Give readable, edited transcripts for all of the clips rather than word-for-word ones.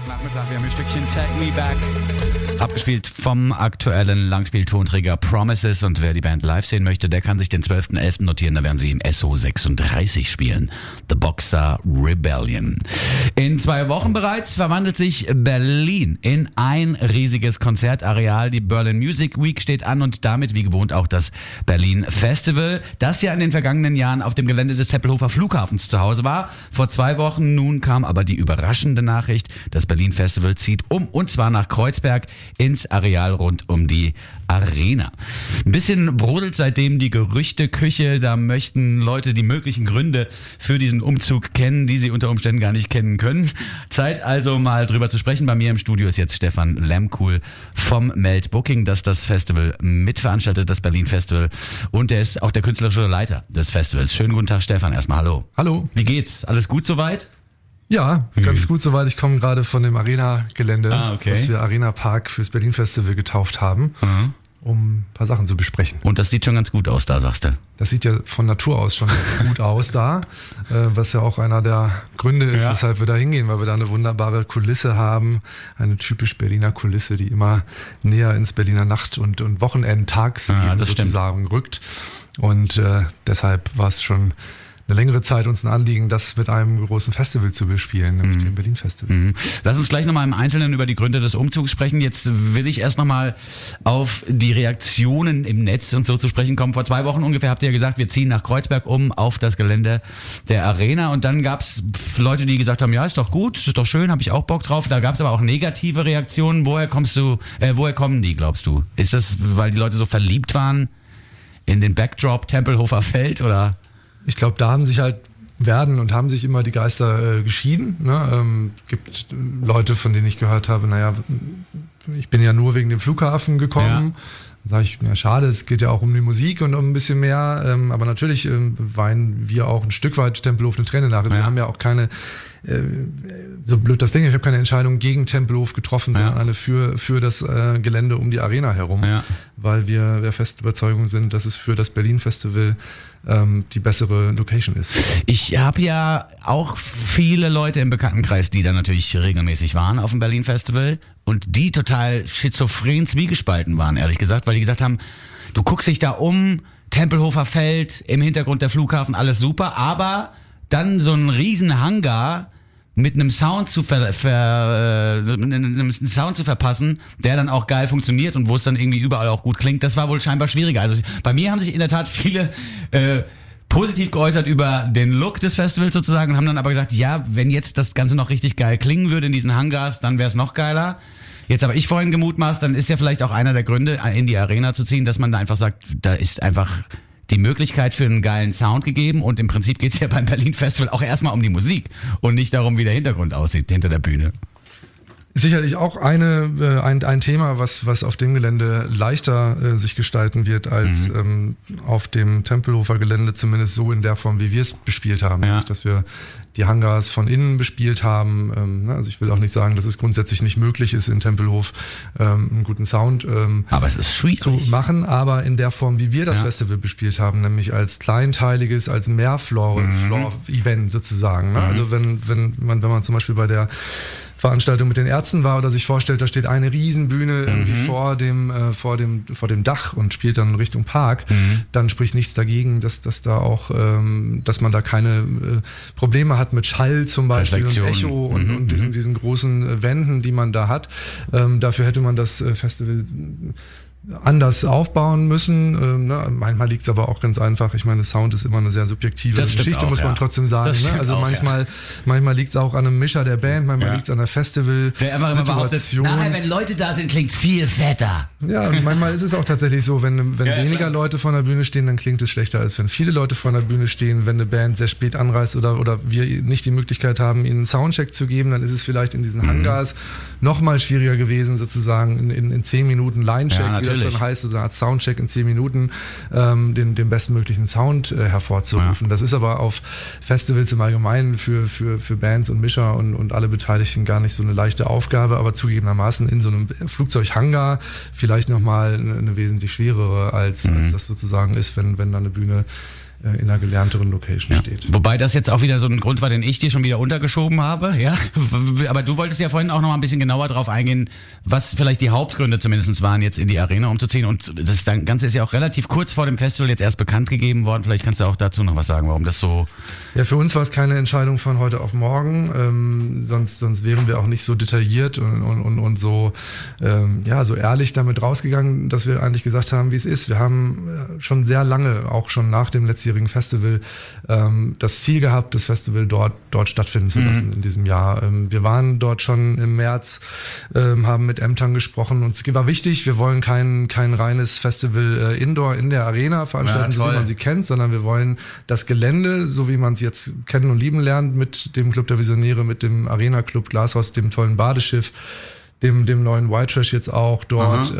Samstagnachmittag, wir haben ein Stückchen Take Me Back abgespielt vom aktuellen Langspieltonträger Promises, und wer die Band live sehen möchte, der kann sich den 12.11. notieren, da werden sie im SO36 spielen. The Boxer Rebellion. In 2 Wochen bereits verwandelt sich Berlin in ein riesiges Konzertareal. Die Berlin Music Week steht an und damit wie gewohnt auch das Berlin Festival, das ja in den vergangenen Jahren auf dem Gelände des Tempelhofer Flughafens zu Hause war. Vor 2 Wochen nun kam aber die überraschende Nachricht, das Berlin Festival zieht um, und zwar nach Kreuzberg ins Areal rund um die Arena. Ein bisschen brodelt seitdem die Gerüchteküche, da möchten Leute die möglichen Gründe für diesen Umzug kennen, die sie unter Umständen gar nicht kennen können. Zeit also mal drüber zu sprechen. Bei mir im Studio ist jetzt Stefan Lemkuhl vom Meld Booking, das das Festival mitveranstaltet, das Berlin Festival, und er ist auch der künstlerische Leiter des Festivals. Schönen guten Tag, Stefan, erstmal hallo. Hallo. Wie geht's? Alles gut soweit? Ja, ganz gut soweit. Ich komme gerade von dem Arena-Gelände, was wir Arena Park fürs Berlin Festival getauft haben, um ein paar Sachen zu besprechen. Und das sieht schon ganz gut aus da, sagst du? Das sieht ja von Natur aus schon gut aus da, was ja auch einer der Gründe ist, weshalb wir da hingehen, weil wir da eine wunderbare Kulisse haben, eine typisch Berliner Kulisse, die immer näher ins Berliner Nacht- und Wochenendtagsleben sozusagen rückt. Und deshalb war es schon eine längere Zeit uns ein Anliegen, das mit einem großen Festival zu bespielen, nämlich dem Berlin Festival. Lass uns gleich nochmal im Einzelnen über die Gründe des Umzugs sprechen. Jetzt will ich erst nochmal auf die Reaktionen im Netz und so zu sprechen kommen. Vor 2 Wochen ungefähr habt ihr ja gesagt, wir ziehen nach Kreuzberg um auf das Gelände der Arena, und dann gab's Leute, die gesagt haben, ja, ist doch gut, ist doch schön, habe ich auch Bock drauf. Da gab's aber auch negative Reaktionen. Woher kommen die, glaubst du? Ist das, weil die Leute so verliebt waren in den Backdrop Tempelhofer Feld, oder? Ich glaube, da haben sich immer die Geister geschieden. Ne? Gibt Leute, von denen ich gehört habe, naja, ich bin ja nur wegen dem Flughafen gekommen. Ja. Dann sage ich, ja, schade, es geht ja auch um die Musik und um ein bisschen mehr. Aber natürlich weinen wir auch ein Stück weit Tempelhof eine Träne nach. Wir haben ja auch keine, so blöd das Ding, ich habe keine Entscheidung gegen Tempelhof getroffen, sondern eine für das Gelände um die Arena herum. Ja. Weil wir der festen Überzeugung sind, dass es für das Berlin Festival die bessere Location ist. Ich habe ja auch viele Leute im Bekanntenkreis, die da natürlich regelmäßig waren auf dem Berlin Festival und die total schizophren zwiegespalten waren, ehrlich gesagt, weil die gesagt haben, du guckst dich da um, Tempelhofer Feld, im Hintergrund der Flughafen, alles super, aber dann so ein riesen Hangar mit einem Sound zu verpassen, der dann auch geil funktioniert und wo es dann irgendwie überall auch gut klingt, das war wohl scheinbar schwieriger. Also bei mir haben sich in der Tat viele positiv geäußert über den Look des Festivals sozusagen und haben dann aber gesagt, ja, wenn jetzt das Ganze noch richtig geil klingen würde in diesen Hangars, dann wäre es noch geiler. Jetzt aber ich vorhin gemutmaßt, dann ist ja vielleicht auch einer der Gründe, in die Arena zu ziehen, dass man da einfach sagt, da ist einfach die Möglichkeit für einen geilen Sound gegeben, und im Prinzip geht es ja beim Berlin Festival auch erstmal um die Musik und nicht darum, wie der Hintergrund aussieht hinter der Bühne. Sicherlich auch ein Thema, was auf dem Gelände leichter sich gestalten wird als auf dem Tempelhofer Gelände, zumindest so in der Form, wie wir es bespielt haben. Nämlich, dass wir die Hangars von innen bespielt haben. Also ich will auch nicht sagen, dass es grundsätzlich nicht möglich ist, in Tempelhof einen guten Sound aber es ist schwierig zu machen, aber in der Form, wie wir das Festival bespielt haben, nämlich als kleinteiliges, als Mehrfloor-Event sozusagen. Also wenn man zum Beispiel bei der Veranstaltung mit den Ärzten war oder sich vorstellt, da steht eine Riesenbühne irgendwie vor dem Dach und spielt dann Richtung Park, dann spricht nichts dagegen, dass da auch, dass man da keine Probleme hat mit Schall zum Beispiel und Echo und diesen großen Wänden, die man da hat. Dafür hätte man das Festival anders aufbauen müssen. Manchmal liegt es aber auch ganz einfach. Ich meine, Sound ist immer eine sehr subjektive Geschichte, muss man trotzdem sagen. Ne? Also manchmal liegt es auch an einem Mischer der Band, manchmal liegt es an der Festival-Situation. Nachher, wenn Leute da sind, klingt es viel fetter. Ja, manchmal ist es auch tatsächlich so, wenn weniger Leute vor der Bühne stehen, dann klingt es schlechter, als wenn viele Leute vor der Bühne stehen. Wenn eine Band sehr spät anreist oder wir nicht die Möglichkeit haben, ihnen einen Soundcheck zu geben, dann ist es vielleicht in diesen Hangars noch mal schwieriger gewesen, sozusagen in 10 Minuten Line-Check, das dann heißt, so eine Art Soundcheck in 10 Minuten, den bestmöglichen Sound hervorzurufen. Das ist aber auf Festivals im Allgemeinen für Bands und Mischer und alle Beteiligten gar nicht so eine leichte Aufgabe, aber zugegebenermaßen in so einem Flugzeughangar vielleicht nochmal eine wesentlich schwerere, als das sozusagen ist, wenn da eine Bühne in einer gelernteren Location steht. Wobei das jetzt auch wieder so ein Grund war, den ich dir schon wieder untergeschoben habe, ja. Aber du wolltest ja vorhin auch noch mal ein bisschen genauer drauf eingehen, was vielleicht die Hauptgründe zumindest waren, jetzt in die Arena umzuziehen. Und das Ganze ist ja auch relativ kurz vor dem Festival jetzt erst bekannt gegeben worden. Vielleicht kannst du auch dazu noch was sagen, warum das so... Ja, für uns war es keine Entscheidung von heute auf morgen. Sonst wären wir auch nicht so detailliert und so, so ehrlich damit rausgegangen, dass wir eigentlich gesagt haben, wie es ist. Wir haben schon sehr lange, auch schon nach dem letztjährigen Festival, das Ziel gehabt, das Festival dort stattfinden zu lassen in diesem Jahr. Wir waren dort schon im März, haben mit Emtang gesprochen. Uns war wichtig, wir wollen kein reines Festival Indoor in der Arena veranstalten, so wie man sie kennt, sondern wir wollen das Gelände, so wie man es jetzt kennen und lieben lernt, mit dem Club der Visionäre, mit dem Arena Club Glashaus, dem tollen Badeschiff, dem neuen White Trash jetzt auch dort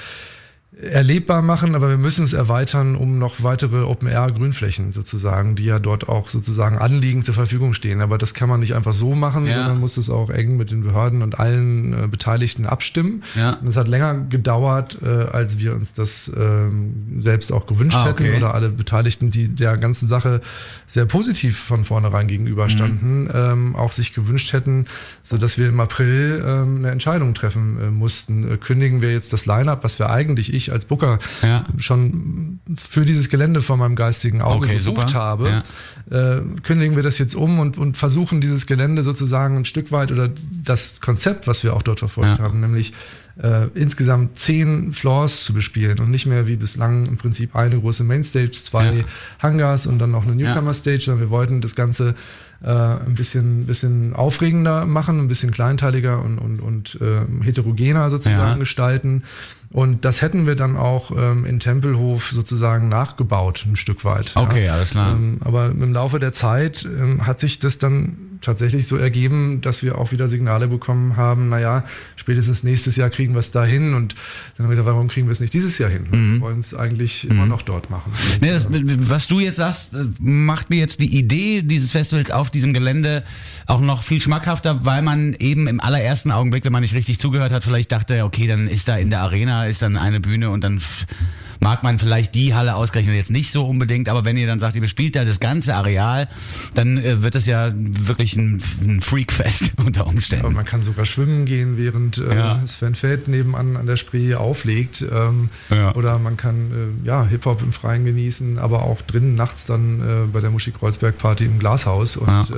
erlebbar machen, aber wir müssen es erweitern um noch weitere Open-Air-Grünflächen sozusagen, die ja dort auch sozusagen anliegend zur Verfügung stehen. Aber das kann man nicht einfach so machen, sondern muss es auch eng mit den Behörden und allen Beteiligten abstimmen. Ja. Und es hat länger gedauert, als wir uns das selbst auch gewünscht hätten oder alle Beteiligten, die der ganzen Sache sehr positiv von vornherein gegenüberstanden, auch sich gewünscht hätten, sodass wir im April eine Entscheidung treffen mussten. Kündigen wir jetzt das Line-Up, was wir eigentlich als Booker schon für dieses Gelände vor meinem geistigen Auge gesucht habe, kündigen wir das jetzt um und versuchen dieses Gelände sozusagen ein Stück weit oder das Konzept, was wir auch dort verfolgt haben, nämlich insgesamt 10 Floors zu bespielen und nicht mehr wie bislang im Prinzip eine große Mainstage, 2 Hangars und dann noch eine Newcomer-Stage, sondern wir wollten das Ganze ein bisschen aufregender machen, ein bisschen kleinteiliger und heterogener sozusagen gestalten. Und das hätten wir dann auch in Tempelhof sozusagen nachgebaut, ein Stück weit. Okay, alles klar. Aber im Laufe der Zeit hat sich das dann tatsächlich so ergeben, dass wir auch wieder Signale bekommen haben, spätestens nächstes Jahr kriegen wir es da hin. Und dann haben wir gesagt, warum kriegen wir es nicht dieses Jahr hin? Wir wollen es eigentlich immer noch dort machen. Nee, was du jetzt sagst, macht mir jetzt die Idee dieses Festivals auf diesem Gelände auch noch viel schmackhafter, weil man eben im allerersten Augenblick, wenn man nicht richtig zugehört hat, vielleicht dachte, okay, dann ist da in der Arena, ist dann eine Bühne und dann mag man vielleicht die Halle ausgerechnet jetzt nicht so unbedingt, aber wenn ihr dann sagt, ihr bespielt da das ganze Areal, dann wird es ja wirklich ein Freakfest unter Umständen. Aber man kann sogar schwimmen gehen, während Sven Feld nebenan an der Spree auflegt. Oder man kann Hip-Hop im Freien genießen, aber auch drinnen nachts dann bei der Muschi-Kreuzberg-Party im Glashaus und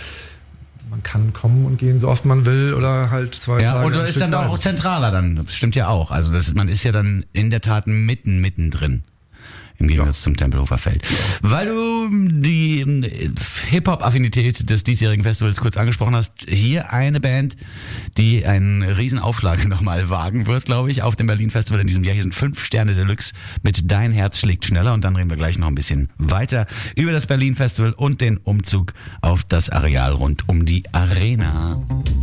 man kann kommen und gehen, so oft man will oder halt 2 Tage. Und ist dann auch zentraler dann, das stimmt ja auch. Also man ist ja dann in der Tat mittendrin. Im Gegensatz zum Tempelhofer Feld. Weil du die Hip-Hop-Affinität des diesjährigen Festivals kurz angesprochen hast, hier eine Band, die einen riesen Aufschlag nochmal wagen wird, glaube ich, auf dem Berlin Festival in diesem Jahr. Hier sind 5 Sterne Deluxe mit Dein Herz schlägt schneller und dann reden wir gleich noch ein bisschen weiter über das Berlin Festival und den Umzug auf das Areal rund um die Arena.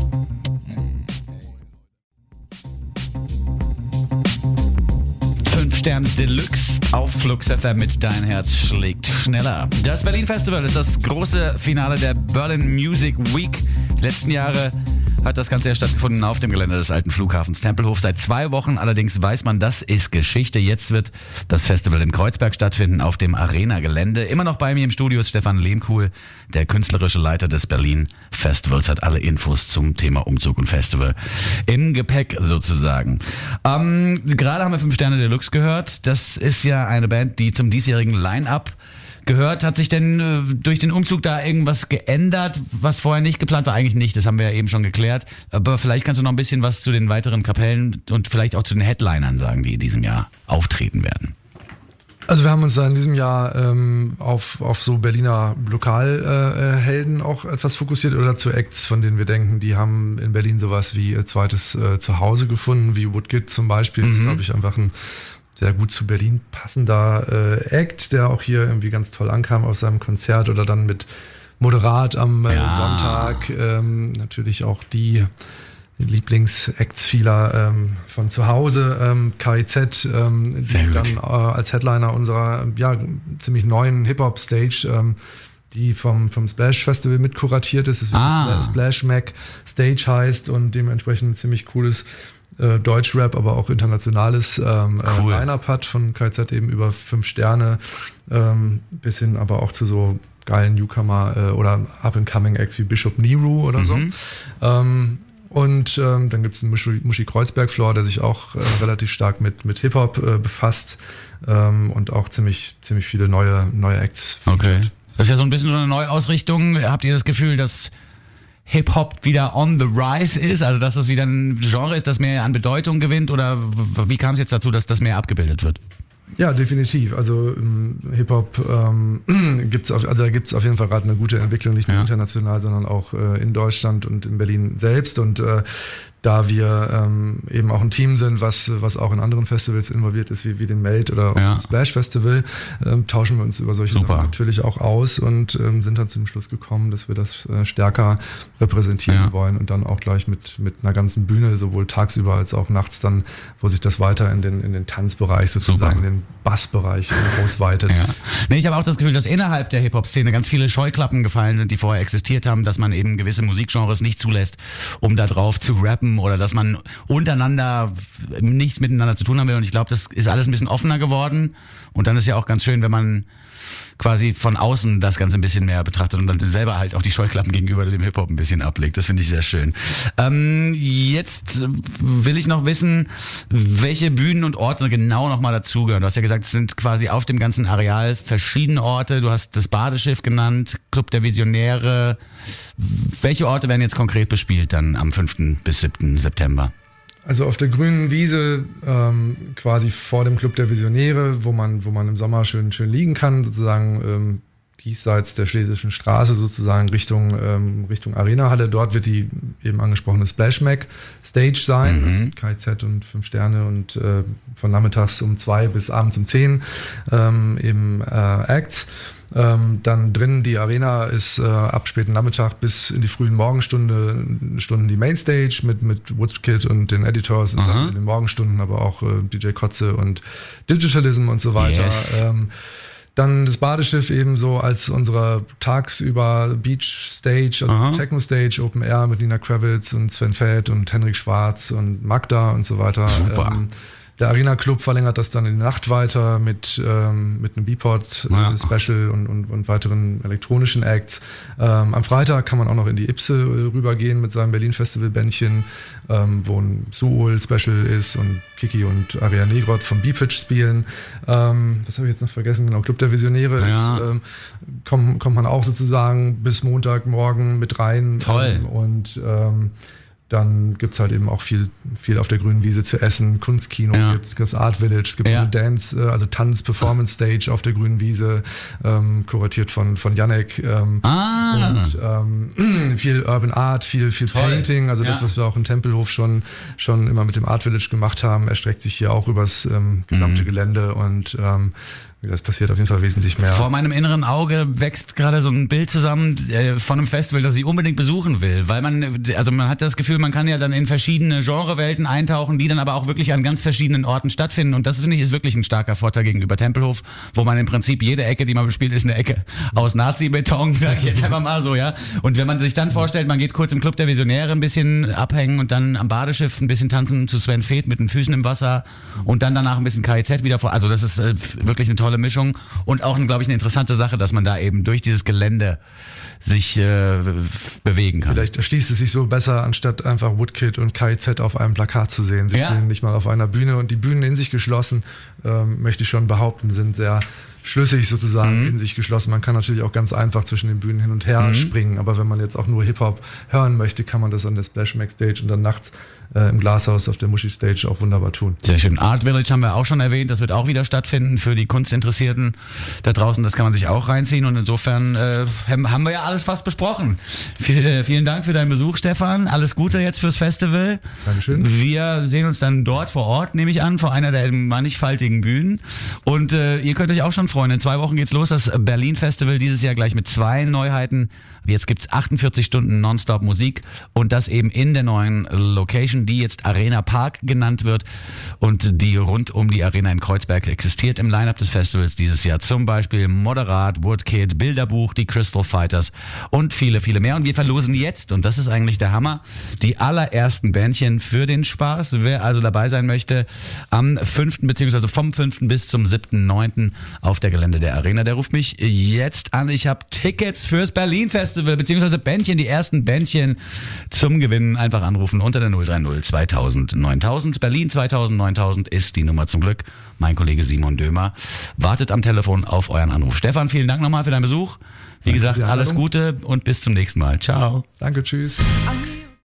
Stern Deluxe auf Flux FM mit Dein Herz schlägt schneller. Das Berlin Festival ist das große Finale der Berlin Music Week. Die letzten Jahre hat das Ganze ja stattgefunden auf dem Gelände des alten Flughafens Tempelhof. Seit 2 Wochen allerdings weiß man, das ist Geschichte. Jetzt wird das Festival in Kreuzberg stattfinden auf dem Arena-Gelände. Immer noch bei mir im Studio ist Stefan Lehmkuhl, der künstlerische Leiter des Berlin Festivals, hat alle Infos zum Thema Umzug und Festival im Gepäck sozusagen. Gerade haben wir 5 Sterne Deluxe gehört. Das ist ja eine Band, die zum diesjährigen Line-Up gehört. Hat sich denn durch den Umzug da irgendwas geändert, was vorher nicht geplant war? Eigentlich nicht, das haben wir ja eben schon geklärt. Aber vielleicht kannst du noch ein bisschen was zu den weiteren Kapellen und vielleicht auch zu den Headlinern sagen, die in diesem Jahr auftreten werden. Also wir haben uns da in diesem Jahr auf so Berliner Lokalhelden auch etwas fokussiert oder zu Acts, von denen wir denken, die haben in Berlin sowas wie zweites Zuhause gefunden, wie Woodkid zum Beispiel. Das ist, glaube ich, einfach ein sehr gut zu Berlin passender Act, der auch hier irgendwie ganz toll ankam auf seinem Konzert oder dann mit Moderat am Sonntag. Natürlich auch die Lieblingsacts vieler von zu Hause, KIZ, die dann als Headliner unserer ziemlich neuen Hip-Hop-Stage, die vom Splash Festival mit kuratiert ist. Das Splash Mac Stage heißt und dementsprechend ein ziemlich cooles Deutschrap, aber auch internationales Line-Up hat, von KZ eben über 5 Sterne bis hin aber auch zu so geilen Newcomer oder Up-and-Coming-Acts wie Bishop Nehru oder so. Und dann gibt es einen Muschi Kreuzberg-Floor, der sich auch relativ stark mit Hip-Hop befasst und auch ziemlich viele neue Acts featured. Okay. Das ist ja so ein bisschen so eine Neuausrichtung. Habt ihr das Gefühl, dass Hip-Hop wieder on the rise ist? Also dass es wieder ein Genre ist, das mehr an Bedeutung gewinnt? Oder wie kam es jetzt dazu, dass das mehr abgebildet wird? Ja, definitiv. Also Hip-Hop gibt's auf jeden Fall gerade eine gute Entwicklung, nicht nur international, sondern auch in Deutschland und in Berlin selbst. Und da wir eben auch ein Team sind, was auch in anderen Festivals involviert ist, wie den Melt oder auch dem Splash Festival, tauschen wir uns über solche Sachen natürlich auch aus und sind dann zum Schluss gekommen, dass wir das stärker repräsentieren wollen und dann auch gleich mit einer ganzen Bühne, sowohl tagsüber als auch nachts dann, wo sich das weiter in den Tanzbereich sozusagen, in den Bassbereich ausweitet. Ja. Nee, ich habe auch das Gefühl, dass innerhalb der Hip-Hop-Szene ganz viele Scheuklappen gefallen sind, die vorher existiert haben, dass man eben gewisse Musikgenres nicht zulässt, um da drauf zu rappen oder dass man untereinander nichts miteinander zu tun haben will. Und ich glaube, das ist alles ein bisschen offener geworden. Und dann ist ja auch ganz schön, wenn man quasi von außen das Ganze ein bisschen mehr betrachtet und dann selber halt auch die Scheuklappen gegenüber dem Hip-Hop ein bisschen ablegt. Das finde ich sehr schön. Jetzt will ich noch wissen, welche Bühnen und Orte genau nochmal dazugehören. Du hast ja gesagt, es sind quasi auf dem ganzen Areal verschiedene Orte. Du hast das Badeschiff genannt, Club der Visionäre. Welche Orte werden jetzt konkret bespielt dann am 5. bis 7. September? Also auf der grünen Wiese, quasi vor dem Club der Visionäre, wo man im Sommer schön liegen kann, sozusagen diesseits der Schlesischen Straße, sozusagen Richtung Arenahalle. Dort wird die eben angesprochene Splash Mac Stage sein, also KZ und 5 Sterne und von nachmittags um 2 bis abends um 10 eben Acts. Dann drin die Arena ist ab späten Nachmittag bis in die frühen Morgenstunden die Mainstage mit Woodkid und den Editors und dann in den Morgenstunden aber auch DJ Kotze und Digitalism und so weiter. Yes. Dann das Badeschiff eben so als unsere tagsüber Beach Stage, also Techno Stage, Open Air mit Nina Kravitz und Sven Feld und Henrik Schwarz und Magda und so weiter. Super. Der Arena Club verlängert das dann in die Nacht weiter mit einem Beatport Special und weiteren elektronischen Acts. Am Freitag kann man auch noch in die Ipse rübergehen mit seinem Berlin Festival Bändchen, wo ein Suul Special ist und Kiki und Aria Negrot vom B-Pitch spielen. Was habe ich jetzt noch vergessen? Genau, Club der Visionäre ist, kommt man auch sozusagen bis Montagmorgen mit rein. Toll. Dann gibt's halt eben auch viel auf der grünen Wiese zu essen. Kunstkino gibt's, das Art Village, es gibt eine Dance, also Tanz-Performance-Stage auf der grünen Wiese, kuratiert von Janek. Und viel Urban Art, viel Painting, also das, was wir auch im Tempelhof schon immer mit dem Art Village gemacht haben, erstreckt sich hier auch übers gesamte Gelände und das passiert auf jeden Fall wesentlich mehr. Vor meinem inneren Auge wächst gerade so ein Bild zusammen von einem Festival, das ich unbedingt besuchen will, weil man hat das Gefühl, man kann ja dann in verschiedene Genrewelten eintauchen, die dann aber auch wirklich an ganz verschiedenen Orten stattfinden und das finde ich ist wirklich ein starker Vorteil gegenüber Tempelhof, wo man im Prinzip jede Ecke, die man bespielt, ist eine Ecke aus Nazi-Beton, sag ich jetzt einfach mal so, ja. Und wenn man sich dann vorstellt, man geht kurz im Club der Visionäre ein bisschen abhängen und dann am Badeschiff ein bisschen tanzen zu Sven Feth mit den Füßen im Wasser und dann danach ein bisschen KIZ wieder vor, also das ist wirklich eine tolle Mischung und auch, glaube ich, eine interessante Sache, dass man da eben durch dieses Gelände sich bewegen kann. Vielleicht erschließt es sich so besser, anstatt einfach Woodkid und KIZ auf einem Plakat zu sehen. Sie spielen nicht mal auf einer Bühne und die Bühnen in sich geschlossen, möchte ich schon behaupten, sind sehr schlüssig sozusagen in sich geschlossen. Man kann natürlich auch ganz einfach zwischen den Bühnen hin und her springen, aber wenn man jetzt auch nur Hip-Hop hören möchte, kann man das an der Splash Mac Stage und dann nachts im Glashaus auf der Muschi Stage auch wunderbar tun. Sehr schön. Art Village haben wir auch schon erwähnt, das wird auch wieder stattfinden für die Kunstinteressierten da draußen, das kann man sich auch reinziehen und insofern haben wir ja alles fast besprochen. Vielen Dank für deinen Besuch, Stefan. Alles Gute jetzt fürs Festival. Dankeschön. Wir sehen uns dann dort vor Ort, nehme ich an, vor einer der mannigfaltigen Bühnen und ihr könnt euch auch schon Freunde, in 2 Wochen geht's los, das Berlin Festival, dieses Jahr gleich mit 2 Neuheiten. Jetzt gibt's 48 Stunden Nonstop Musik und das eben in der neuen Location, die jetzt Arena Park genannt wird und die rund um die Arena in Kreuzberg existiert. Im Line-Up des Festivals dieses Jahr zum Beispiel Moderat, Woodkid, Bilderbuch, die Crystal Fighters und viele, viele mehr. Und wir verlosen jetzt, und das ist eigentlich der Hammer, die allerersten Bändchen für den Spaß. Wer also dabei sein möchte, am 5. beziehungsweise vom 5. bis zum 7.9. auf der Gelände der Arena, der ruft mich jetzt an. Ich habe Tickets fürs Berlin Festival, beziehungsweise Bändchen, die ersten Bändchen zum Gewinnen. Einfach anrufen unter der 030 2000 9000. Berlin 2000 9000 ist die Nummer zum Glück. Mein Kollege Simon Dömer wartet am Telefon auf euren Anruf. Stefan, vielen Dank nochmal für deinen Besuch. Wie gesagt, alles Gute und bis zum nächsten Mal. Ciao. Danke, tschüss.